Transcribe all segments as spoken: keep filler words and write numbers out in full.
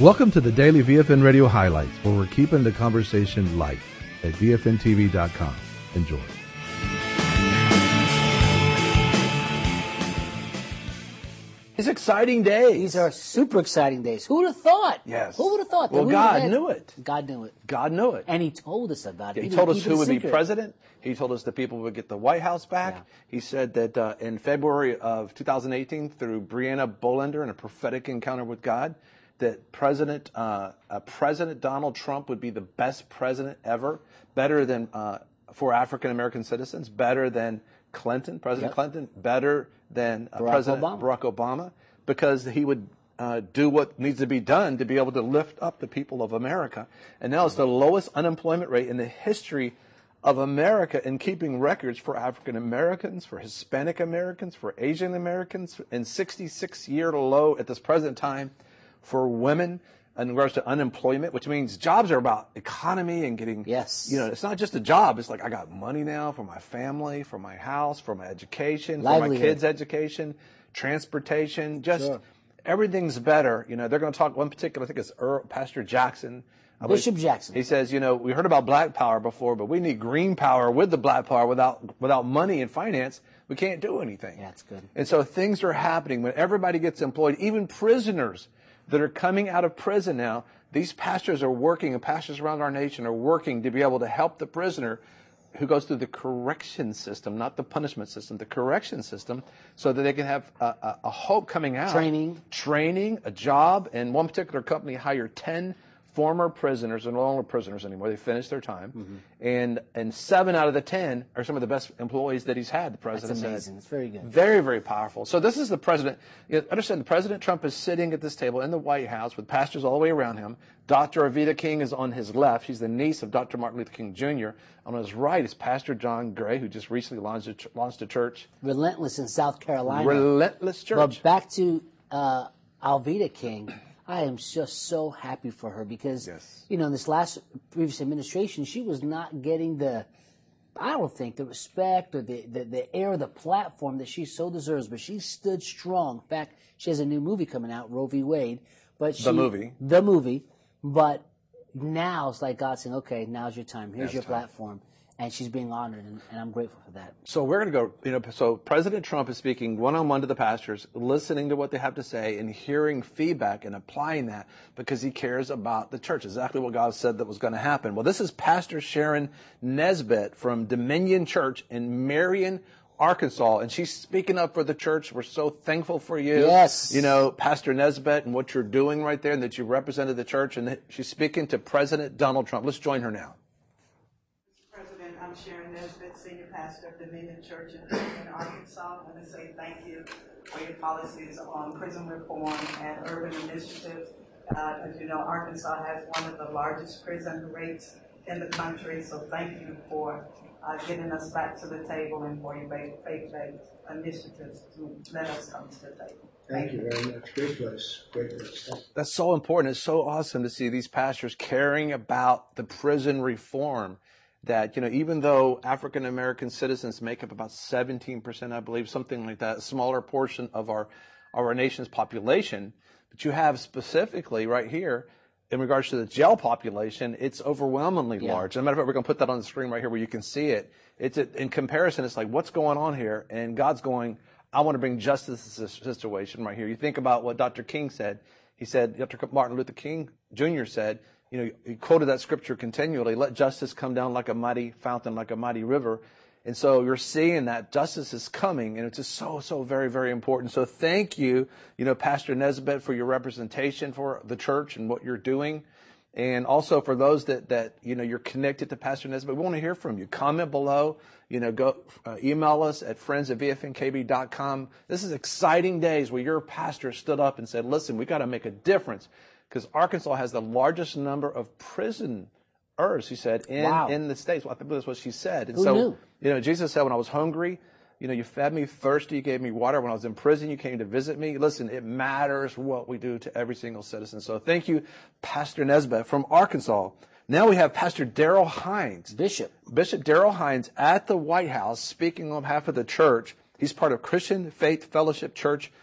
Welcome to the Daily V F N Radio Highlights, where we're keeping the conversation light at V F N T V dot com. Enjoy. These exciting days. These are super exciting days. Who would have thought? Yes. Who would have thought? That Well, we God had- knew it. God knew it. God knew it. And he told us about it. He Even- told us even who would be secret. president. He told us that people would get the White House back. Yeah. He said that uh, in February of two thousand eighteen, through Brianna Bolender and a prophetic encounter with God, that President uh, uh, President Donald Trump would be the best president ever, better than uh, for African American citizens, better than Clinton, President Yep. Clinton, better than uh, Barack President Obama. Barack Obama, because he would uh, do what needs to be done to be able to lift up the people of America. And now it's the lowest unemployment rate in the history of America, in keeping records for African Americans, for Hispanic Americans, for Asian Americans, and sixty-six year low at this present time for women in regards to unemployment, which means jobs are about economy and getting, Yes. you know, it's not just a job. It's like, I got money now for my family, for my house, for my education, for my Livelihood. kids' education, transportation, just Sure. everything's better. You know, they're going to talk one particular, I think it's Earl, Pastor Jackson. I believe- Bishop Jackson. He says, you know, we heard about black power before, but we need green power with the black power. Without without money and finance, we can't do anything. Yeah, that's good. And so things are happening when everybody gets employed, even prisoners that are coming out of prison now. These pastors are working, and pastors around our nation are working to be able to help the prisoner who goes through the correction system, not the punishment system, the correction system, so that they can have a, a, a hope coming out. Training. Training, a job. And one particular company hired ten former prisoners, and no longer prisoners anymore. They finished their time. Mm-hmm. And and seven out of the ten are some of the best employees that he's had, the president That's said. amazing. It's very good. Very, very powerful. So this is the president. You know, understand, President Trump is sitting at this table in the White House with pastors all the way around him. Doctor Avita King is on his left. She's the niece of Doctor Martin Luther King Junior On his right is Pastor John Gray, who just recently launched a, ch- launched a church. Relentless in South Carolina. Relentless Church. But back to uh, Alveda King, I am just so happy for her because, Yes. you know, in this last previous administration, she was not getting the, I don't think, the respect or the, the, the air, the platform that she so deserves. But she stood strong. In fact, she has a new movie coming out, Roe v. Wade. But she, The movie. The movie. But now it's like God saying, okay, now's your time. Here's Now's your time. platform. And she's being honored, and, and I'm grateful for that. So we're going to go, you know, so President Trump is speaking one-on-one to the pastors, listening to what they have to say and hearing feedback and applying that because he cares about the church, exactly what God said that was going to happen. Well, this is Pastor Sharon Nesbitt from Dominion Church in Marion, Arkansas, and she's speaking up for the church. We're so thankful for you. Yes. You know, Pastor Nesbitt and what you're doing right there and that you represented the church, and that she's speaking to President Donald Trump. Let's join her now. President, I'm Sharon Nesbitt, Senior Pastor of Dominion Church in, in Arkansas. I want to say thank you for your policies on prison reform and urban initiatives. Uh, as you know, Arkansas has one of the largest prison rates in the country, so thank you for uh, getting us back to the table and for your faith-based initiatives to let us come to the table. Thank you very much. Great place. Great place. That's so important. It's so awesome to see these pastors caring about the prison reform. That, you know, even though African American citizens make up about seventeen percent, I believe, something like that, a smaller portion of our of our nation's population, but you have specifically right here, in regards to the jail population, it's overwhelmingly Yeah. large. As a matter of fact, we're going to put that on the screen right here where you can see it. It's a, in comparison, it's like, what's going on here? And God's going, I want to bring justice to this situation right here. You think about what Doctor King said. He said, Doctor Martin Luther King Junior said, you know, he quoted that scripture continually, let justice come down like a mighty fountain, like a mighty river. And so you're seeing that justice is coming, and it's just so, so very, very important. So thank you, you know, Pastor Nesbitt, for your representation for the church and what you're doing. And also for those that, that you know, you're connected to Pastor Nesbitt, we want to hear from you. Comment below, you know, go uh, email us at friends at V F N K B dot com. This is exciting days where your pastor stood up and said, listen, we got to make a difference because Arkansas has the largest number of prisoners, he said, in, Wow. in the states. Well, I think that's what she said. And Who so, knew? you know, Jesus said, when I was hungry, you know, you fed me, thirsty, you gave me water. When I was in prison, you came to visit me. Listen, it matters what we do to every single citizen. So thank you, Pastor Nesbitt from Arkansas. Now we have Pastor Daryl Hines. Bishop. Bishop Daryl Hines at the White House speaking on behalf of the church. He's part of Christian Faith Fellowship Church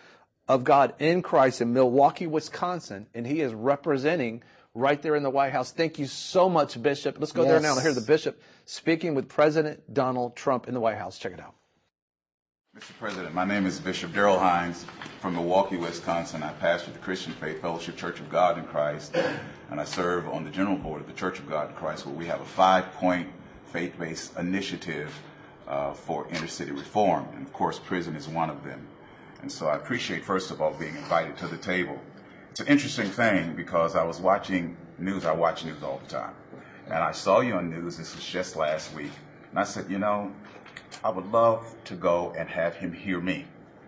of God in Christ in Milwaukee, Wisconsin, and he is representing right there in the White House. Thank you so much, Bishop. Let's go yes. there now and hear the Bishop speaking with President Donald Trump in the White House. Check it out. Mister President, my name is Bishop Darrell Hines from Milwaukee, Wisconsin. I pastor the Christian Faith Fellowship Church of God in Christ, and I serve on the General Board of the Church of God in Christ, where we have a five-point faith-based initiative uh, for inner-city reform, and of course, prison is one of them. And so I appreciate, first of all, being invited to the table. It's an interesting thing because I was watching news. I watch news all the time, and I saw you on news. This was just last week, and I said, you know, I would love to go and have him hear me.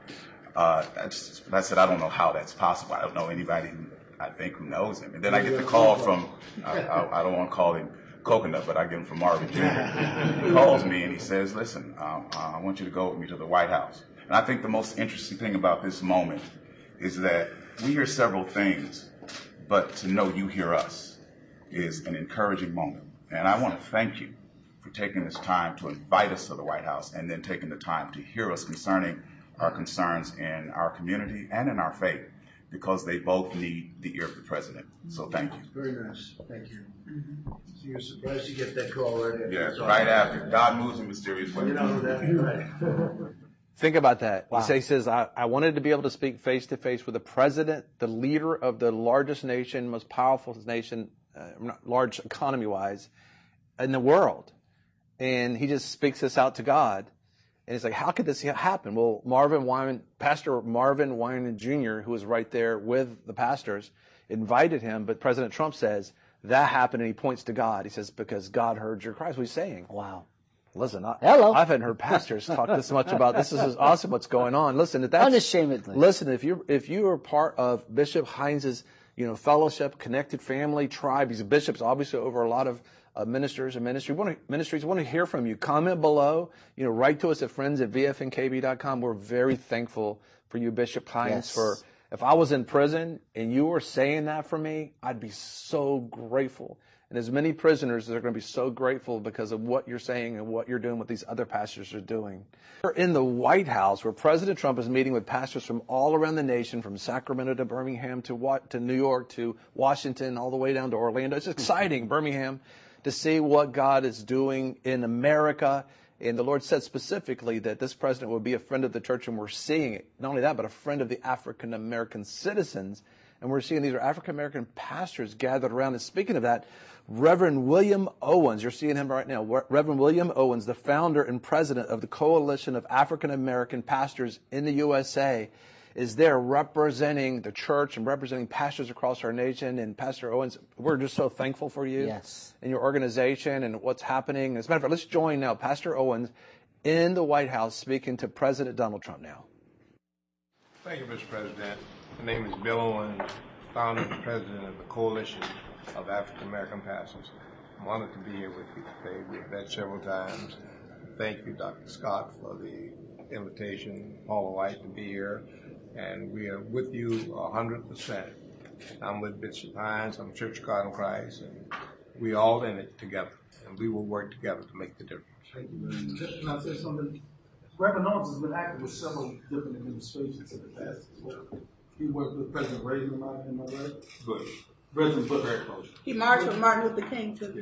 Uh, I, just, I said, I don't know how that's possible. I don't know anybody who I think who knows him. And then I get the call from, I, I, I don't want to call him Coconut, but I get him from Marvin Junior He calls me and he says, listen, um, uh, I want you to go with me to the White House. And I think the most interesting thing about this moment is that we hear several things, but to know you hear us is an encouraging moment. And I want to thank you for taking this time to invite us to the White House and then taking the time to hear us concerning our concerns in our community and in our faith, because they both need the ear of the president. So thank you. Very nice. Thank you. So you're surprised you get that call right after? Yes, right after. God moves in mysterious ways. You know that, right? Think about that. Wow. He says, I, I wanted to be able to speak face to face with the president, the leader of the largest nation, most powerful nation, uh, large economy-wise, in the world. And he just speaks this out to God. And he's like, how could this happen? Well, Marvin Wyman, Pastor Marvin Wyman Junior, who was right there with the pastors, invited him. But President Trump says, that happened, and he points to God. He says, because God heard your cries. What he's saying. Wow. Listen, I, Hello. I haven't heard pastors talk this much about this. This is awesome what's going on. Listen, if that's, unashamedly. Listen, if you if you are part of Bishop Hines's, you know, fellowship, connected family, tribe, he's a bishop's obviously over a lot of Uh, ministers and ministry. We want to, ministries want to hear from you. Comment below. You know, write to us at friends at v f n k b dot com. We're very thankful for you, Bishop Hines. Yes. For if I was in prison and you were saying that for me, I'd be so grateful. And as many prisoners are going to be so grateful because of what you're saying and what you're doing, what these other pastors are doing. We're in the White House, where President Trump is meeting with pastors from all around the nation, from Sacramento to Birmingham to to New York to Washington, all the way down to Orlando. It's exciting, Birmingham, to see what God is doing in America. And the Lord said specifically that this president would be a friend of the church, and we're seeing it. Not only that, but a friend of the African-American citizens. And we're seeing these are African-American pastors gathered around. And speaking of that, Reverend William Owens, you're seeing him right now, Reverend William Owens, the founder and president of the Coalition of African-American Pastors in the U S A, is there representing the church and representing pastors across our nation. And Pastor Owens, we're just so thankful for you yes. and your organization and what's happening. As a matter of fact, let's join now Pastor Owens in the White House speaking to President Donald Trump now. Thank you, Mister President. My name is Bill Owens, founder and president of the Coalition of African American Pastors. I'm honored to be here with you today. We've met several times. Thank you, Doctor Scott, for the invitation, Paula White, to be here. And we are with you one hundred percent. I'm with Bishop Hines. I'm Church of God in Christ. And we're all in it together. And we will work together to make the difference. Thank you very much. Can I say something? Reverend Owens has been active with several different administrations in the past as well. He worked with President Reagan, am I, am I right? Bush. President Bush. Very close. He marched with Martin Luther King, too.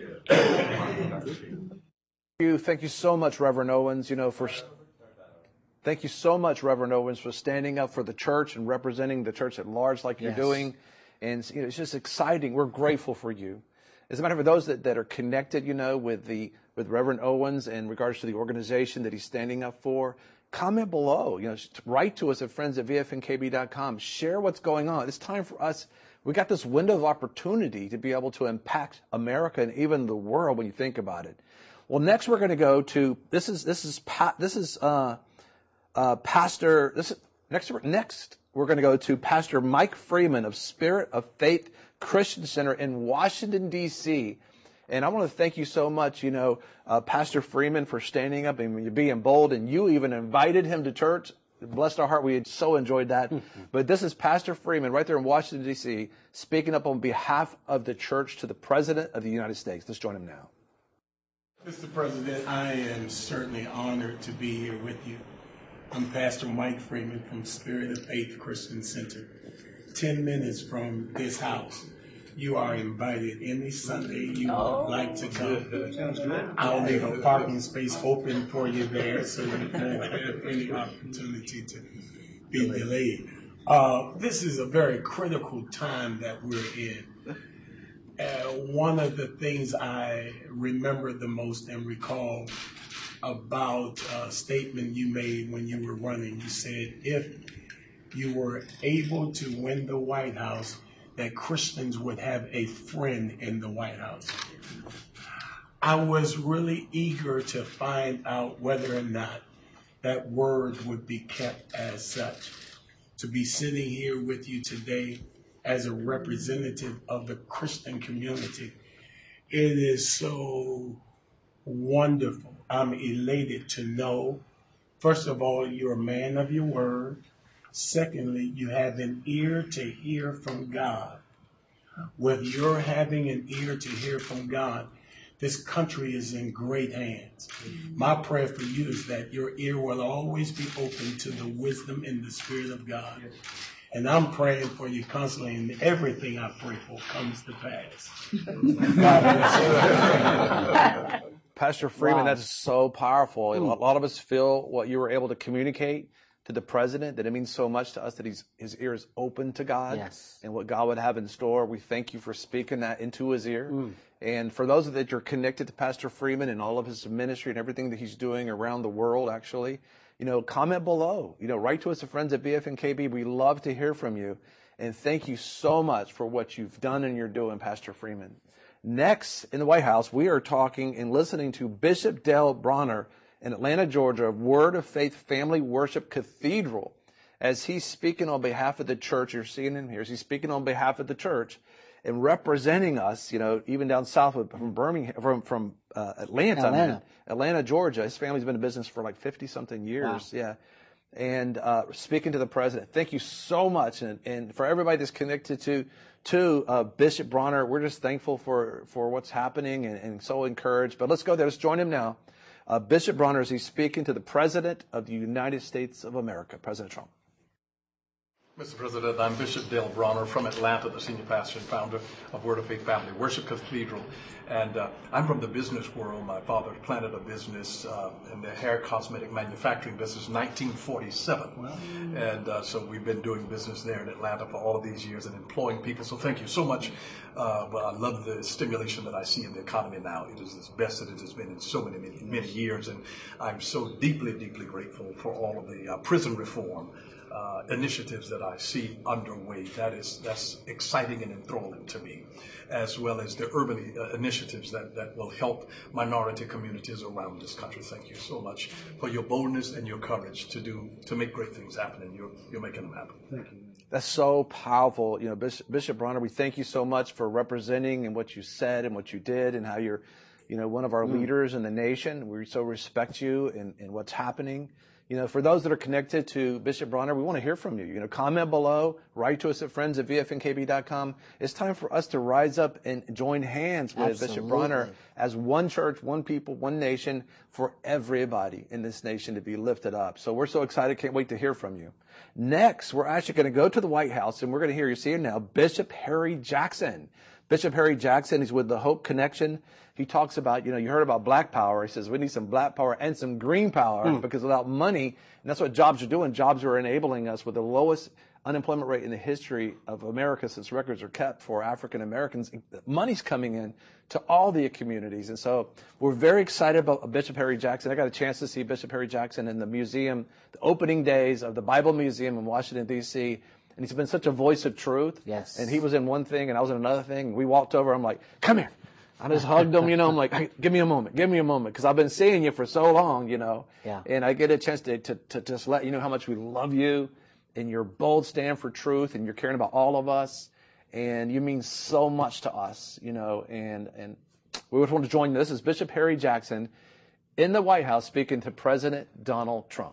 Thank you. Thank you so much, Reverend Owens, you know, for... Thank you so much, Reverend Owens, for standing up for the church and representing the church at large like you're yes. doing. And you know, it's just exciting. We're grateful for you. As a matter of fact, for those that, that are connected, you know, with the with Reverend Owens in regards to the organization that he's standing up for, comment below. You know, write to us at friends at v f n k b dot com. Share what's going on. It's time for us. We got this window of opportunity to be able to impact America and even the world when you think about it. Well, next we're going to go to this is this is this is. Uh, Uh, Pastor, this is, next, next we're going to go to Pastor Mike Freeman of Spirit of Faith Christian Center in Washington, D C And I want to thank you so much, you know, uh, Pastor Freeman, for standing up and being bold. And you even invited him to church. Bless our heart. We had so enjoyed that. But this is Pastor Freeman right there in Washington, D C, speaking up on behalf of the church to the President of the United States. Let's join him now. Mister President, I am certainly honored to be here with you. I'm Pastor Mike Freeman from Spirit of Faith Christian Center. Ten minutes from this house. You are invited any Sunday you Oh. would like to come. Sounds good. I'll leave a parking space open for you there so you won't have any opportunity to be delayed. Uh, this is a very critical time that we're in. Uh, one of the things I remember the most and recall about a statement you made when you were running, you said if you were able to win the White House, that Christians would have a friend in the White House. I was really eager to find out whether or not that word would be kept as such. To be sitting here with you today as a representative of the Christian community, it is so wonderful. I'm elated to know, first of all, you're a man of your word. Secondly, you have an ear to hear from God. With your having an ear to hear from God, this country is in great hands. My prayer for you is that your ear will always be open to the wisdom and the Spirit of God. And I'm praying for you constantly, and everything I pray for comes to pass. God bless you. Pastor Freeman, Wow. that's so powerful. A lot of us feel what you were able to communicate to the president, that it means so much to us that he's, his ear is open to God Yes. and what God would have in store. We thank you for speaking that into his ear. Mm. And for those that are connected to Pastor Freeman and all of his ministry and everything that he's doing around the world, actually, you know, comment below. You know, write to us at Friends at B F N K B. We love to hear from you. And thank you so much for what you've done and you're doing, Pastor Freeman. Next, in the White House, we are talking and listening to Bishop Dale Bronner in Atlanta, Georgia, of Word of Faith Family Worship Cathedral, as he's speaking on behalf of the church. You're seeing him here. He's speaking on behalf of the church and representing us, you know, even down south from Birmingham, from, from uh, Atlanta, Atlanta. man. Atlanta, Georgia. His family's been in business for like fifty-something years. Wow. Yeah. And uh, speaking to the president. Thank you so much. And, and for everybody that's connected to to uh, Bishop Bronner, we're just thankful for, for what's happening and, and so encouraged. But let's go there. Let's join him now. Uh, Bishop Bronner, as he's speaking to the President of the United States of America, President Trump. Mister President, I'm Bishop Dale Bronner from Atlanta, the senior pastor and founder of Word of Faith Family Worship Cathedral. And uh, I'm from the business world. My father planted a business uh, in the hair cosmetic manufacturing business in nineteen forty-seven. Wow. And uh, so we've been doing business there in Atlanta for all of these years and employing people. So thank you so much. Uh, but I love the stimulation that I see in the economy now. It is the best that it has been in so many, many, many years. And I'm so deeply, deeply grateful for all of the uh, prison reform Uh, initiatives that I see underway. That is, that's exciting and enthralling to me, as well as the urban uh, initiatives that, that will help minority communities around this country. Thank you so much for your boldness and your courage to do, to make great things happen, and you're, you're making them happen. Thank you. That's so powerful. You know, Bishop, Bishop Bronner, we thank you so much for representing and what you said and what you did and how you're, you know, one of our mm. leaders in the nation. We so respect you and, and what's happening. You know, for those that are connected to Bishop Bronner, we want to hear from you. You know, comment below, write to us at friends at V F N K B dot com. It's time for us to rise up and join hands with Absolutely. Bishop Bronner as one church, one people, one nation, for everybody in this nation to be lifted up. So we're so excited. Can't wait to hear from you. Next, we're actually going to go to the White House, and we're going to hear, you see him now, Bishop Harry Jackson. Bishop Harry Jackson, he's with the Hope Connection. He talks about, you know, you heard about black power. He says we need some black power and some green power mm. because without money, and that's what jobs are doing. Jobs are enabling us with the lowest unemployment rate in the history of America since records are kept for African Americans. Money's coming in to all the communities. And so we're very excited about Bishop Harry Jackson. I got a chance to see Bishop Harry Jackson in the museum, the opening days of the Bible Museum in Washington, D C, and he's been such a voice of truth. Yes. And he was in one thing and I was in another thing. We walked over. I'm like, come here. I just hugged him, you know. I'm like, hey, give me a moment. Give me a moment. Because I've been seeing you for so long, you know. Yeah. And I get a chance to, to, to just let you know how much we love you and your bold stand for truth and you're caring about all of us. And you mean so much to us, you know. And, and we would want to join you. This is Bishop Harry Jackson in the White House speaking to President Donald Trump.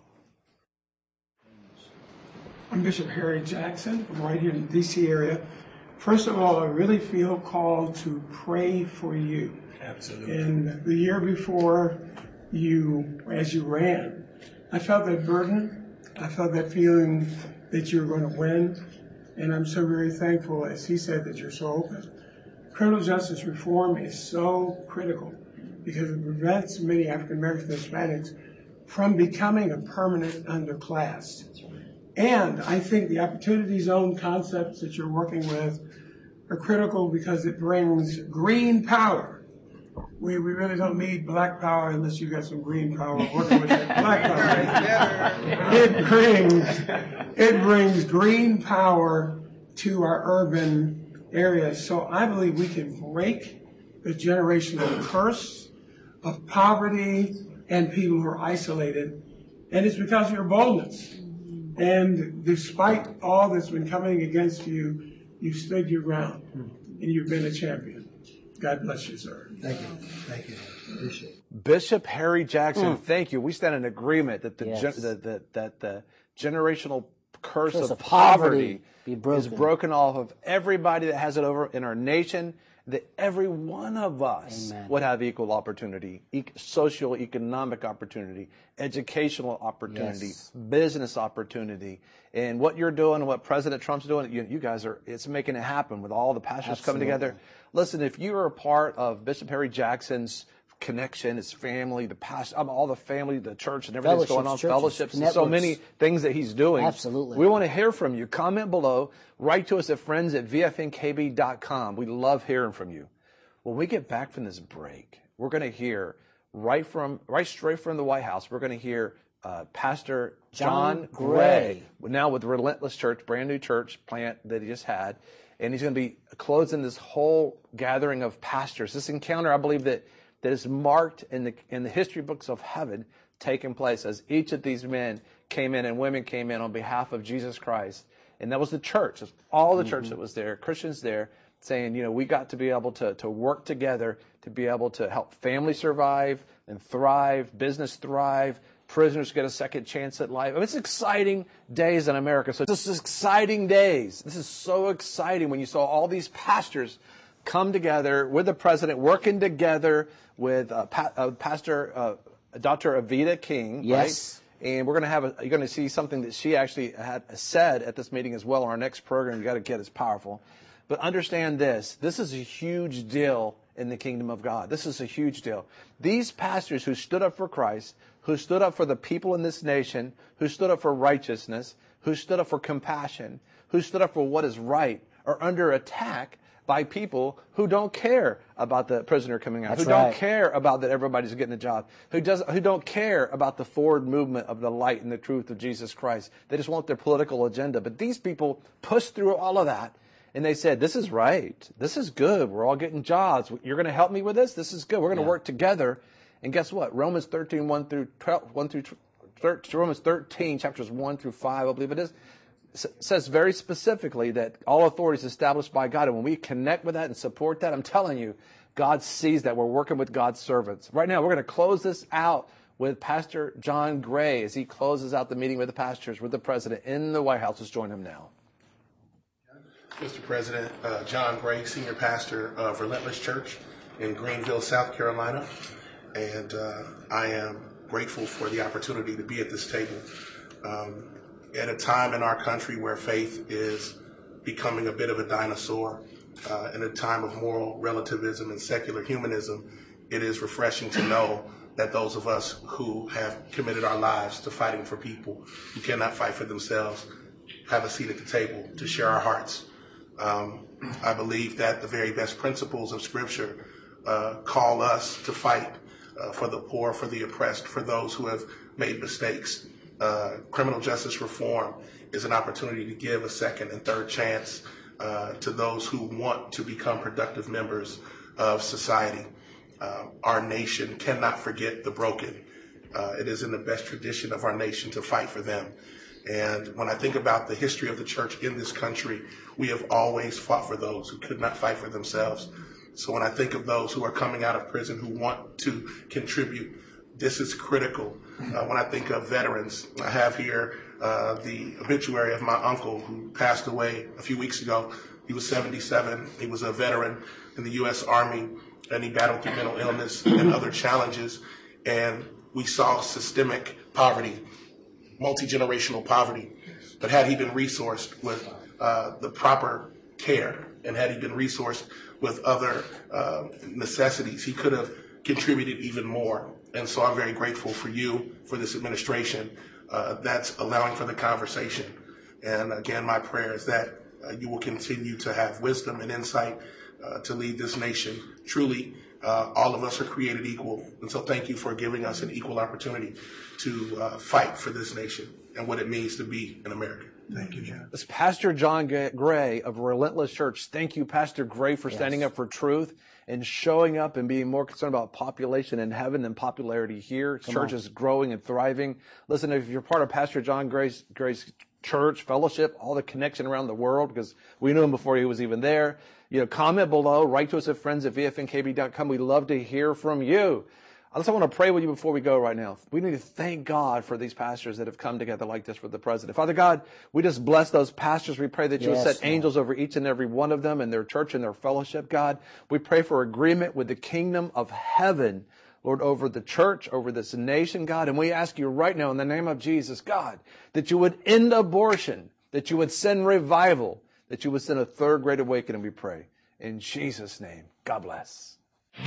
I'm Bishop Harry Jackson. I'm right here in the D C area. First of all, I really feel called to pray for you. Absolutely. And the year before you, as you ran, I felt that burden I felt that feeling that you were going to win, and I'm so very thankful, as he said, that you're so open. Criminal justice reform is so critical because it prevents many African Americans and Hispanics from becoming a permanent underclass. And I think the opportunity zone concepts that you're working with are critical because it brings green power. We, we really don't need black power unless you got some green power working with that black power. It brings, it brings green power to our urban areas. So I believe we can break the generational curse of poverty and people who are isolated. And it's because of your boldness. And despite all that's been coming against you, you stood your ground and you've been a champion. God bless you, sir. Thank you. Thank you. Appreciate it. Bishop Harry Jackson, Mm. thank you. We stand in agreement that the, Yes. gen, the, the that the generational curse, Curse of, of poverty poverty, be broken. is broken off of everybody that has it over in our nation. That every one of us Amen. would have equal opportunity, e- social, economic opportunity, educational opportunity, Yes. business opportunity. And what you're doing and what President Trump's doing, you, you guys are, it's making it happen with all the pastors coming Absolutely. together. Listen, if you are a part of Bishop Harry Jackson's connection, his family, the pastor, um, all the family, the church, and everything that's going on, Fellowships, churches, fellowships, and so networks. many things that he's doing. Absolutely. We want to hear from you. Comment below. Write to us at friends at v f n k b dot com. We love hearing from you. When we get back from this break, we're going to hear right from, right straight from the White House, we're going to hear uh, Pastor John, John Gray, Gray. now with Relentless Church, brand new church plant that he just had. And he's going to be closing this whole gathering of pastors. This encounter, I believe, that, that is marked in the in the history books of heaven, taking place as each of these men came in and women came in on behalf of Jesus Christ. And that was the church. It was all the Mm-hmm. church that was there, Christians there, saying, you know, we got to be able to, to work together to be able to help families survive and thrive, business thrive, prisoners get a second chance at life. I mean, it's exciting days in America. So this is exciting days. This is so exciting when you saw all these pastors come together with the president, working together with uh, pa- uh, Pastor uh, Doctor Avita King. Yes. Right? And we're going to have a, you're going to see something that she actually had said at this meeting as well. On our next program, you got to get it's powerful. But understand this, this is a huge deal in the kingdom of God. This is a huge deal. These pastors who stood up for Christ, who stood up for the people in this nation, who stood up for righteousness, who stood up for compassion, who stood up for what is right, are under attack by people who don't care about the prisoner coming out, That's who right. don't care about that everybody's getting a job, who does, who don't care about the forward movement of the light and the truth of Jesus Christ. They just want their political agenda. But these people pushed through all of that. And they said, this is right. This is good. We're all getting jobs. You're going to help me with this? This is good. We're going to Yeah. work together. And guess what? Romans thirteen, one through twelve, one through Romans thirteen, chapters one through five, I believe it is, says very specifically that all authority is established by God. And when we connect with that and support that, I'm telling you, God sees that. We're working with God's servants. Right now, we're going to close this out with Pastor John Gray as he closes out the meeting with the pastors, with the president in the White House. Let's join him now. Mister President, uh, John Gray, Senior Pastor of Relentless Church in Greenville, South Carolina. And uh, I am grateful for the opportunity to be at this table. Um, at a time in our country where faith is becoming a bit of a dinosaur, uh, in a time of moral relativism and secular humanism, it is refreshing to know that those of us who have committed our lives to fighting for people who cannot fight for themselves have a seat at the table to share our hearts. Um, I believe that the very best principles of Scripture uh, call us to fight uh, for the poor, for the oppressed, for those who have made mistakes. Uh, criminal justice reform is an opportunity to give a second and third chance uh, to those who want to become productive members of society. Uh, our nation cannot forget the broken. Uh, it is in the best tradition of our nation to fight for them. And when I think about the history of the church in this country, we have always fought for those who could not fight for themselves. So when I think of those who are coming out of prison who want to contribute, this is critical. Uh, when I think of veterans, I have here uh, the obituary of my uncle who passed away a few weeks ago. He was seventy-seven. He was a veteran in the U S Army, and he battled through mental illness and other challenges. And we saw systemic poverty multi-generational poverty. But had he been resourced with uh, the proper care, and had he been resourced with other uh, necessities, he could have contributed even more. And so I'm very grateful for you, for this administration, uh, that's allowing for the conversation. And again, my prayer is that uh, you will continue to have wisdom and insight uh, to lead this nation. Truly, uh, all of us are created equal. And so thank you for giving us an equal opportunity to uh, fight for this nation and what it means to be an American. Thank you, John. This Pastor John Gray of Relentless Church. Thank you, Pastor Gray, for Yes. standing up for truth and showing up and being more concerned about population in heaven than popularity here. Come Church on. is growing and thriving. Listen, if you're part of Pastor John Gray's, Gray's church, fellowship, all the connection around the world, because we knew him before he was even there, you know, comment below, write to us at friends at v f n k b dot com. We'd love to hear from you. I just want to pray with you before we go right now. We need to thank God for these pastors that have come together like this for the president. Father God, we just bless those pastors. We pray that you Yes, would set Lord. angels over each and every one of them and their church and their fellowship, God. We pray for agreement with the kingdom of heaven, Lord, over the church, over this nation, God. And we ask you right now in the name of Jesus, God, that you would end abortion, that you would send revival, that you would send a third great awakening, we pray. In Jesus' name, God bless.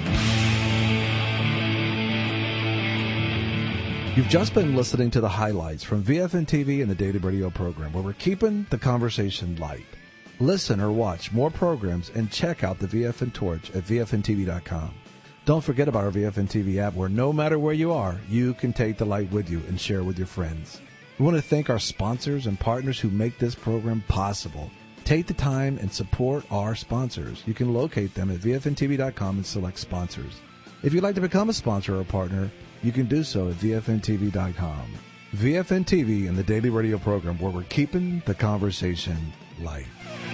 You've just been listening to the highlights from V F N T V and the Daily Radio program, where we're keeping the conversation light. Listen or watch more programs and check out the V F N Torch at v f n t v dot com. Don't forget about our V F N T V app, where no matter where you are, you can take the light with you and share with your friends. We want to thank our sponsors and partners who make this program possible. Take the time and support our sponsors. You can locate them at v f n t v dot com and select sponsors. If you'd like to become a sponsor or a partner, you can do so at v f n t v dot com. V F N T V and the Daily Radio program, where we're keeping the conversation light.